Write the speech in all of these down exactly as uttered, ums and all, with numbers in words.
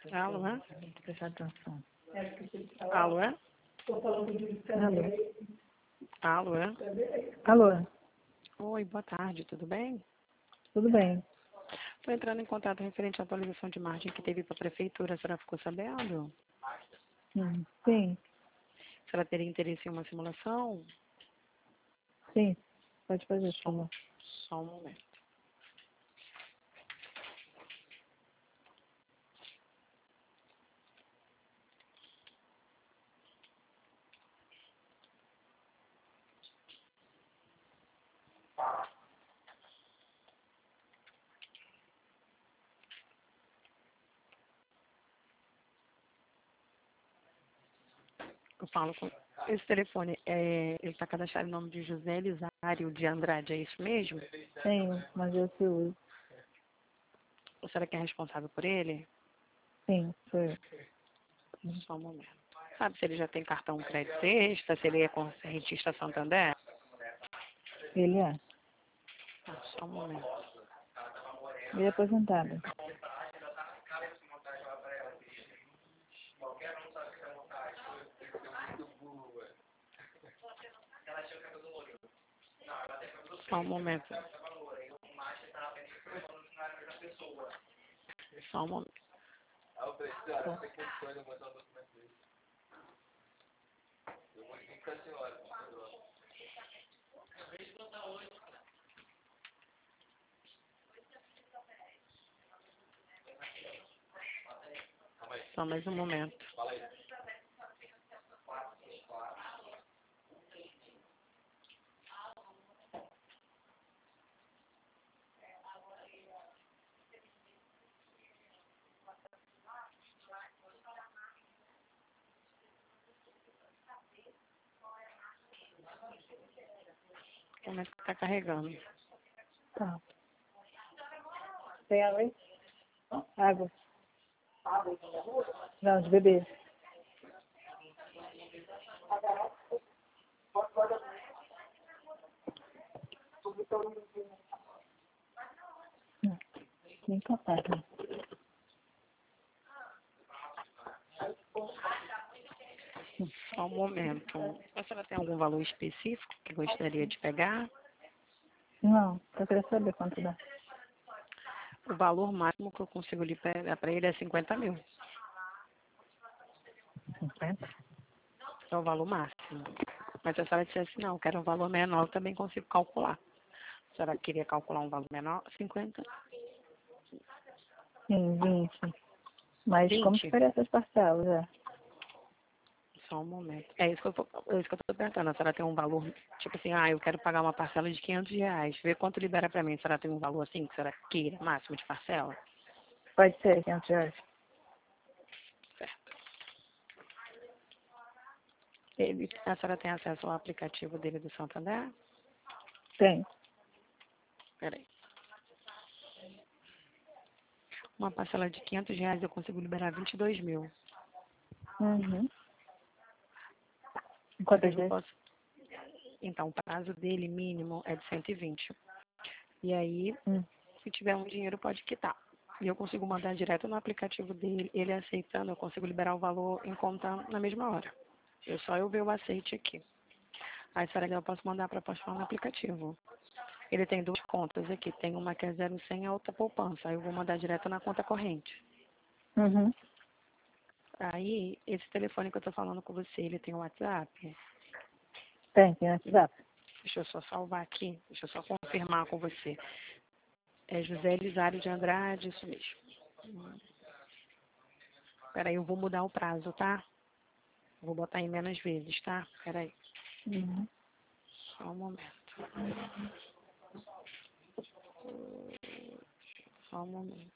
Alô, é? Tem que prestar atenção. Alô, é? Alô? Alô, é? Alô? Oi, boa tarde, tudo bem? Tudo bem? Estou entrando em contato referente à atualização de margem que teve para a prefeitura. A senhora ficou sabendo? Hum, sim, A senhora teria interesse em uma simulação? sim. Pode fazer, por Só, um- favor. só um momento. Eu falo com... Esse telefone, é... ele está cadastrado em nome de José Elisário de Andrade, é isso mesmo? Tenho, mas eu que uso. A senhora que é responsável por ele? Sim, sou eu. Só um momento. Sabe se ele já tem cartão crédito extra, se ele é correntista Santander? Ele é. Ah, só um momento. Ele é aposentado. Só um momento. Só um momento. Só mais um momento. Como é que está carregando? Tá. Tem água aí? Água. Não, de bebê. Não, nem capaz, né? Só um momento. A senhora tem algum valor específico que gostaria de pegar? Não, eu queria saber quanto dá. O valor máximo que eu consigo lhe pegar para ele é cinquenta mil. cinquenta? É o valor máximo. Mas se a senhora dissesse, não, eu quero um valor menor, eu também consigo calcular. A senhora queria calcular um valor menor? cinquenta? Sim, vinte. Mas como que vinte? faria essas parcelas, é? Só um momento. É isso que eu tô, é isso que eu tô perguntando. A senhora tem um valor, tipo assim, ah, eu quero pagar uma parcela de quinhentos reais. Vê quanto libera para mim. A senhora tem um valor assim que a senhora queira, máximo de parcela? Pode ser, quinhentos reais. Certo. Ele, a senhora tem acesso ao aplicativo dele do Santander? Tem. Peraí. Uma parcela de quinhentos reais eu consigo liberar vinte e dois mil. Uhum. Em Só que quantas eu vezes? posso... Então, o prazo dele mínimo é de cento e vinte. E aí, Hum. se tiver um dinheiro, pode quitar. E eu consigo mandar direto no aplicativo dele. Ele aceitando, eu consigo liberar o valor em conta na mesma hora. É só eu ver o aceite aqui. Aí, será que eu posso mandar para postar no aplicativo? Ele tem duas contas aqui. Tem uma que é zero cem e a outra poupança. Aí eu vou mandar direto na conta corrente. Uhum. Aí, esse telefone que eu tô falando com você, ele tem o WhatsApp? Tem, tem WhatsApp. Deixa eu só salvar aqui. Deixa eu só confirmar com você. É José Elisário de Andrade, isso mesmo. Peraí, eu vou mudar o prazo, tá? Vou botar em menos vezes, tá? Peraí. Uhum. Só um momento. Só um momento.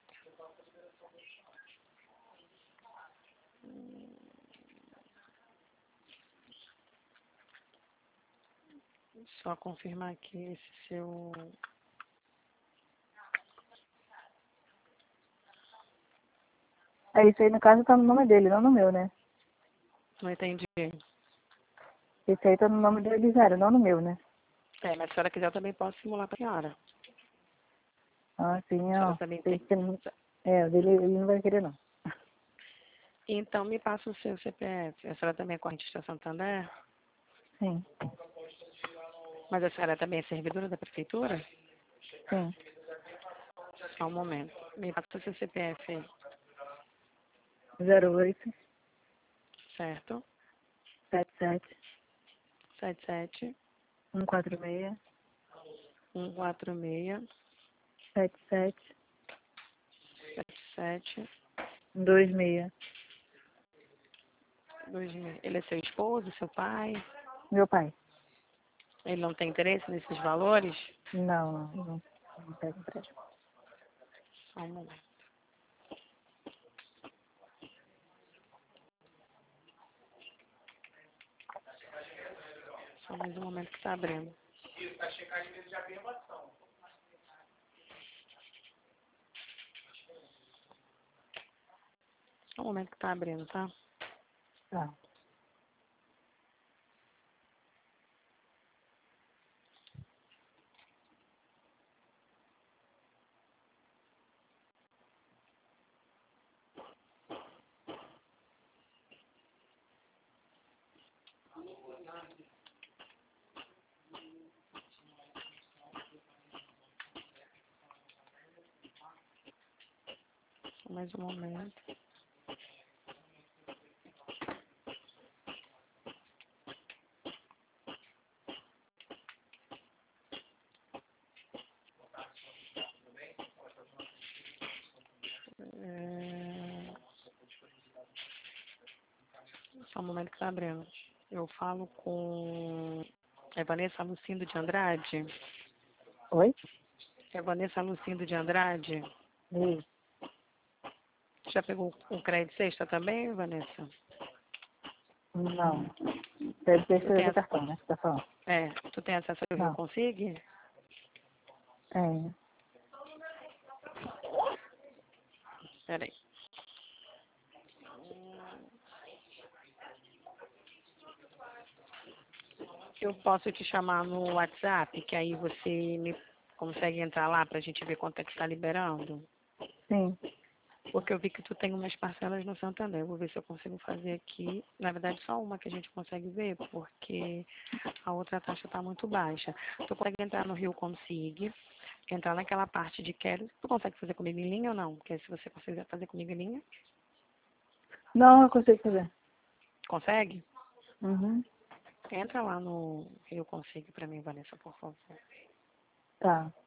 Só confirmar aqui esse seu... É, isso aí no caso tá no nome dele, não no meu, né? Não entendi. Esse aí tá no nome do Elisário, não no meu, né? É, mas se a senhora quiser, eu também posso simular para a senhora. Ah, sim, A senhora não. também Tem tem... que... É, o dele ele não vai querer, não. Então me passa o seu C P F. A senhora também é correntista Santander? Sim. Mas a senhora também é servidora da prefeitura? Sim. Só um momento. Me passa o seu C P F aí. zero oito Certo? sete sete Sete sete um quatro seis um quatro seis sete sete sete sete dois seis. dois mil. Ele é seu esposo, seu pai? Meu pai. Ele não tem interesse nesses valores? Não, não, não, não pego empréstimo. Só um momento. Só mais um momento que está abrindo. Só um momento que está abrindo, tá? Tá. Só mais um momento. É... Só um momento que está abrindo. Eu falo com... É Vanessa Lucindo de Andrade? Oi? É Vanessa Lucindo de Andrade? Isso. Já pegou o crédito sexta também, Vanessa? Não. Deve ter Tu sido tem, do ac- cartão, né? Que tá falando. é, tu tem acesso ao Rio Não. Consigue? É. Peraí. Eu posso te chamar no WhatsApp, que aí você me consegue entrar lá pra gente ver quanto é que tá liberando? Sim. Porque eu vi que tu tem umas parcelas no Santander. Eu vou ver se eu consigo fazer aqui. Na verdade, só uma que a gente consegue ver, porque a outra taxa tá muito baixa. Tu consegue entrar no Rio Consigue, entrar naquela parte de quero. Tu consegue fazer comigo em linha ou não? Porque se você conseguir fazer comigo em linha, Não, eu consigo fazer. consegue? Uhum. Entra lá no Rio Consigo pra mim, Vanessa, por favor. Tá.